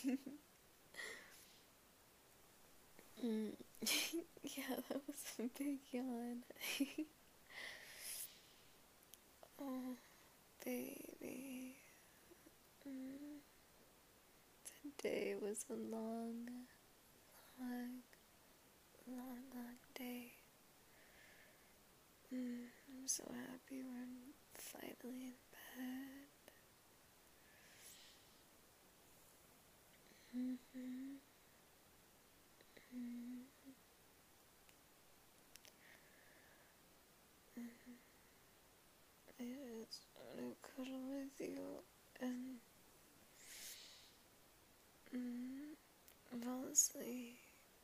Mm. Yeah, that was a big yawn. Oh, baby. Mm. Today was a long, long, long day. I'm so happy we're finally in bed. Mm-hmm. Mm-hmm. I just want to cuddle with you and fall asleep.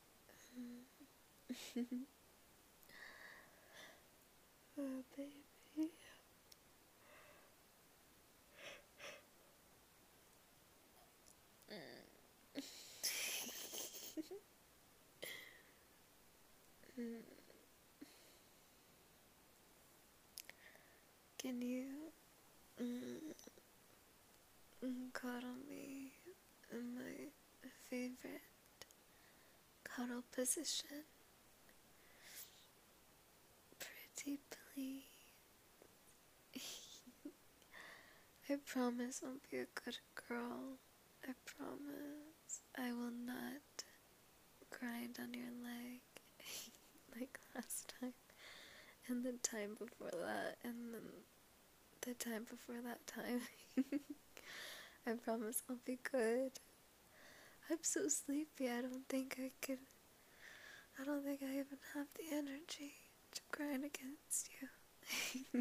Oh, baby. Can you cuddle me in my favorite cuddle position? Pretty please. I promise I'll be a good girl. I promise I will not grind on your leg like last time, and the time before that, and then the time before that time. I promise I'll be good. I'm so sleepy, I don't think I could. I don't think I even have the energy to grind against you.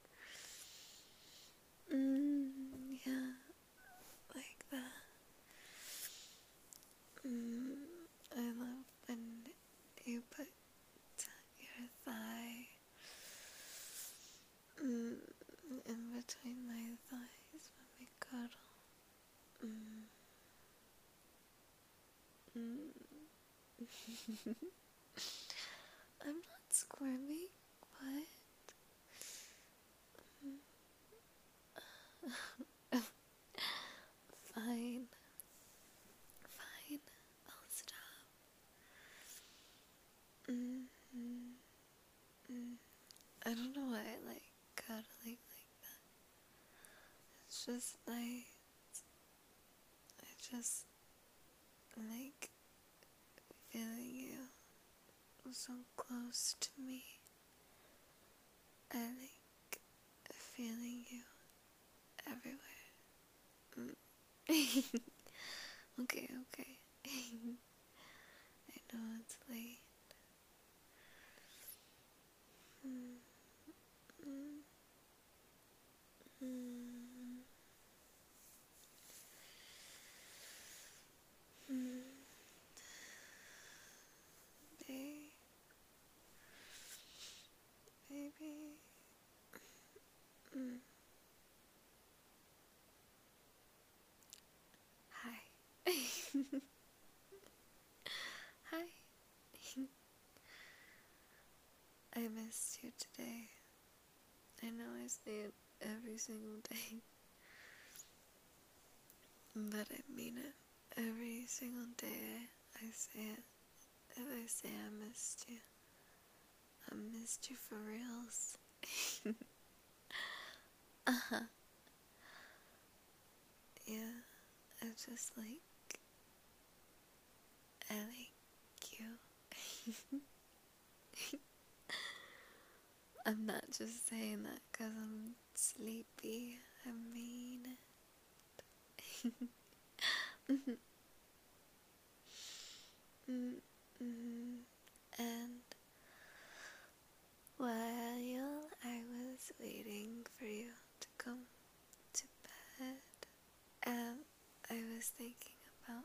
Yeah, like that. I love when you put your thigh in between my thighs when we cuddle. I'm not squirming. What? Fine. Fine. I'll stop. I don't know why I like cuddling like that. It's just nice. I just like feeling you so close to me. I like feeling you everywhere. Okay, okay. I know it's late. Mm, mm, mm, mm. Babe, baby. Mm. Hi. Hi. I missed you today. I know I say it every single day, but I mean it. Every single day I say it. If I say I missed you, I missed you for reals. Uh-huh. Yeah, I just like, I like you. I'm not just saying that because I'm sleepy. I mean it. Mm-hmm. And while I was waiting for you to come to bed, I was thinking about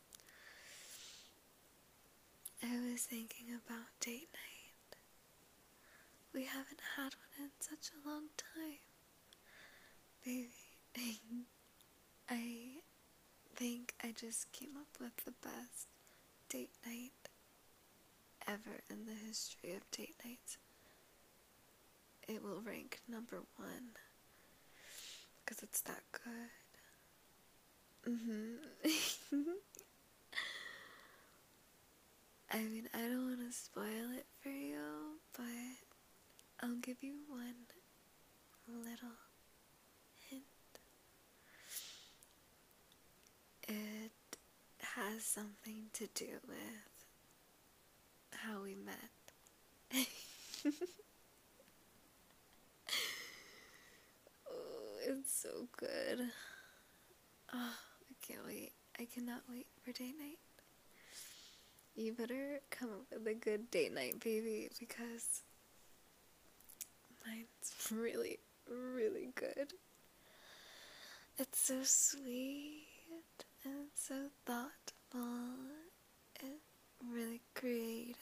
date night. We haven't had one in such a long time, baby. I think I just came up with the best date night ever in the history of date nights. It will rank number one because it's that good. I mean, I don't want to spoil it for you, but I'll give you one little hint. It has something to do with how we met. Oh, it's so good. Oh, I can't wait. I cannot wait for date night. You better come up with a good date night, baby, because mine's really, really good. It's so sweet and so thoughtful and really creative.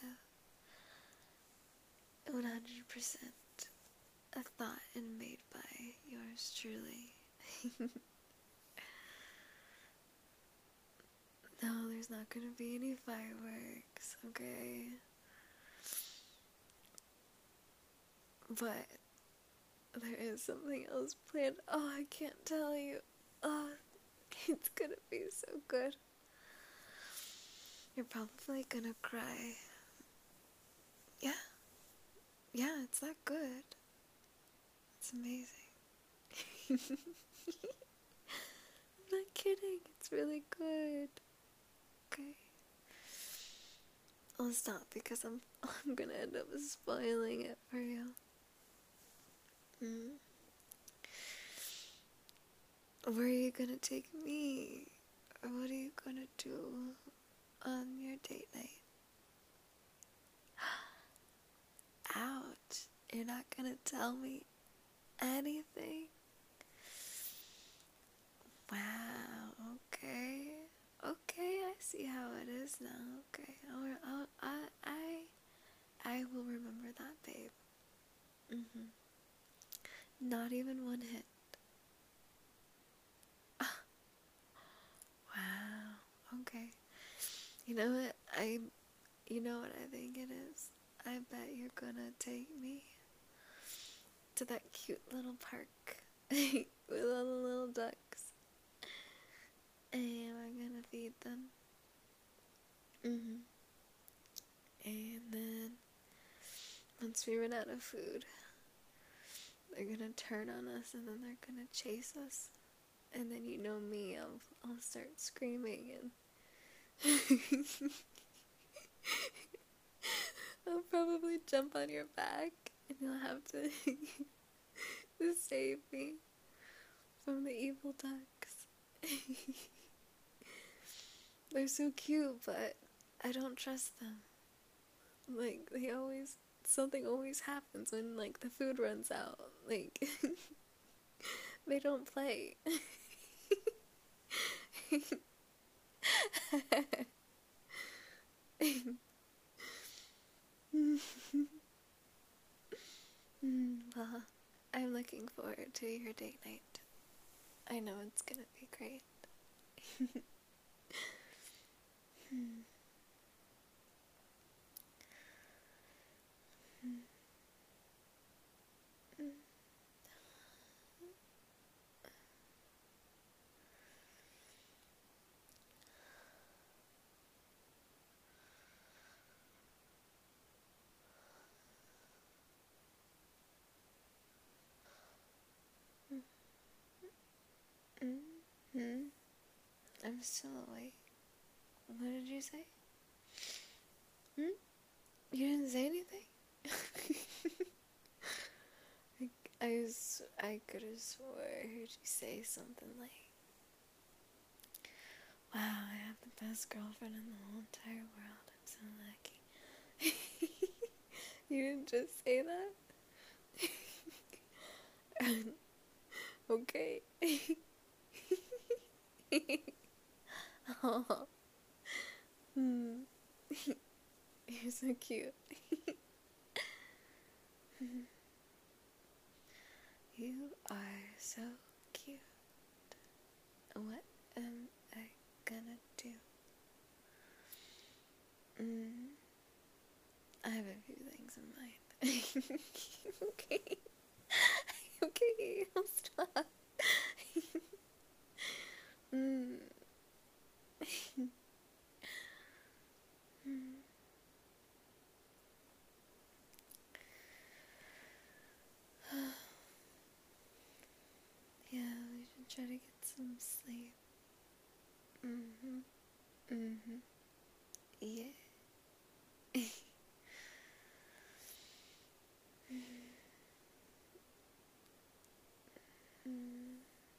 100% a thought and made by yours truly. No, there's not gonna be any fireworks, okay? But there is something else planned. Oh, I can't tell you. Oh, it's gonna be so good. You're probably gonna cry. Yeah, yeah, it's that good. It's amazing. I'm not kidding, it's really good. Okay. I'll stop because I'm gonna end up spoiling it for you. Where are you gonna take me? Or what are you gonna do on your date night? Ouch. You're not gonna tell me anything? Wow, okay. Okay, I see how it is now. Okay, I will remember that, babe. Not even one hit. Wow, okay. You know what? You know what I think it is? I bet you're gonna take me to that cute little park with all the little ducks. And we're gonna feed them. And then, once we run out of food, they're gonna turn on us and then they're gonna chase us. And then you know me, I'll start screaming and I'll probably jump on your back and you'll have to save me from the evil ducks. They're so cute, but I don't trust them. Like, something always happens when, like, the food runs out. Like, they don't play. Well, I'm looking forward to your date night. I know it's gonna be great. Mm-hmm. I'm still awake. What did you say? You didn't say anything? I could have swore I heard you say something like, wow, I have the best girlfriend in the whole entire world. I'm so lucky. You didn't just say that? Okay. Oh. You're so cute. You are so cute. What am I gonna do? I have a few things in mind. Okay. Okay, I'll stop. Mm-hmm. Mm-hmm. Yeah. Mm.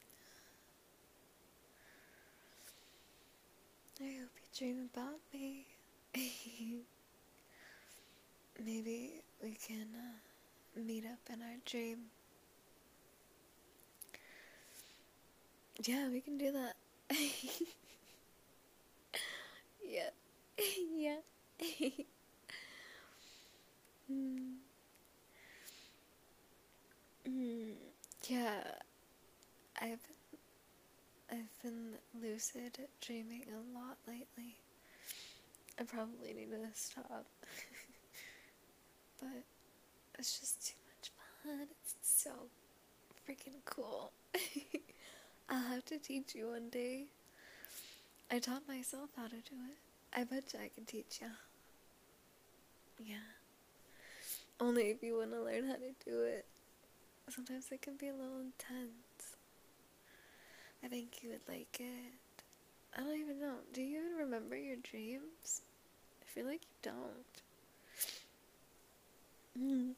I hope you dream about me. Maybe we can meet up in our dream. Yeah, we can do that. Yeah. Yeah. mm. Mm. Yeah. I've been lucid dreaming a lot lately. I probably need to stop. But it's just too much fun. It's so freaking cool. I'll have to teach you one day. I taught myself how to do it. I bet you I can teach you. Yeah. Only if you want to learn how to do it. Sometimes it can be a little intense. I think you would like it. I don't even know. Do you even remember your dreams? I feel like you don't.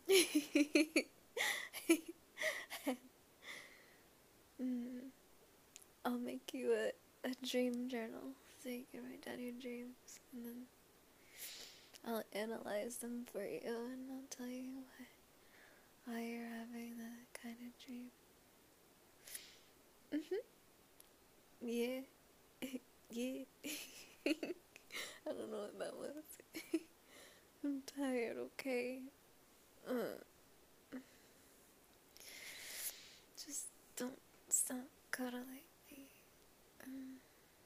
mm. I'll make you a dream journal so you can write down your dreams, and then I'll analyze them for you, and I'll tell you why you're having that kind of dream. Yeah. Yeah. I don't know what that was. I'm tired, okay? Just don't stop cuddling me. Mm.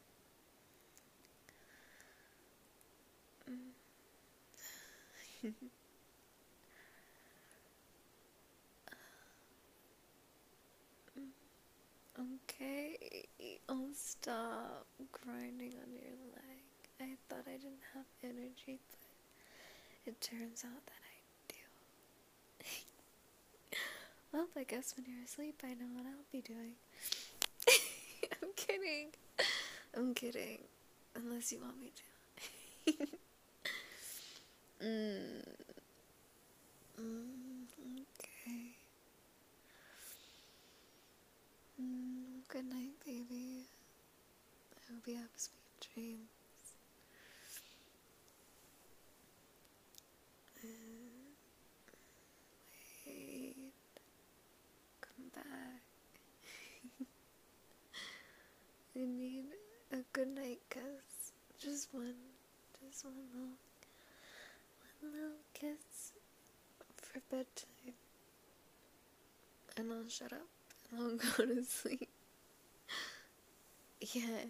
Mm. Okay, I'll stop grinding on your leg. I thought I didn't have energy, but it turns out that I do. Well, I guess when you're asleep, I know what I'll be doing. I'm kidding. I'm kidding. Unless you want me to. Okay. Good night, baby. I hope you have sweet dreams. Wait. Come back. I need a good night kiss. Just one little kiss for bedtime. And I'll shut up and I'll go to sleep. Yeah.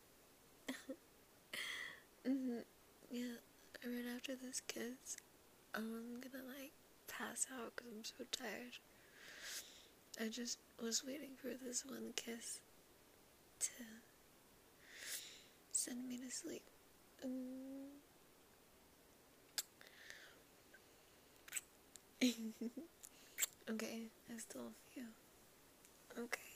Yeah. Right after this kiss, I'm gonna pass out because I'm so tired. I just was waiting for this one kiss to send me to sleep. Okay, I still feel okay.